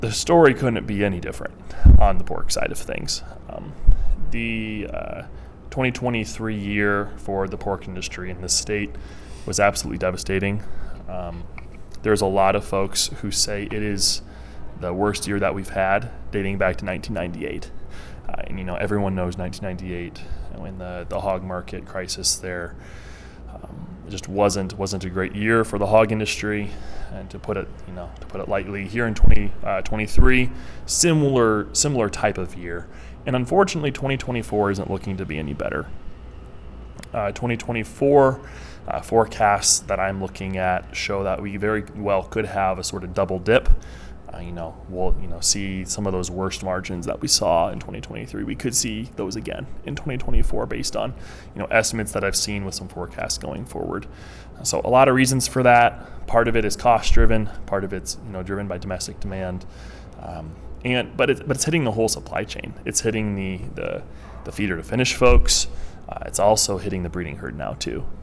the story couldn't be any different on the pork side of things. The 2023 year for the pork industry in this state was absolutely devastating. There's a lot of folks who say it is the worst year that we've had, dating back to 1998. And everyone knows 1998 when the hog market crisis there. It just wasn't a great year for the hog industry, and to put it lightly, here in 2023, similar type of year. And unfortunately, 2024 isn't looking to be any better. 2024 forecasts that I'm looking at show that we very well could have a sort of double dip. We'll see some of those worst margins that we saw in 2023. We could see those again in 2024 based on estimates that I've seen with some forecasts going forward. So a lot of reasons for that. Part of it is cost driven. Part of it's driven by domestic demand. But it's hitting the whole supply chain. It's hitting the feeder to finish folks. It's also hitting the breeding herd now too.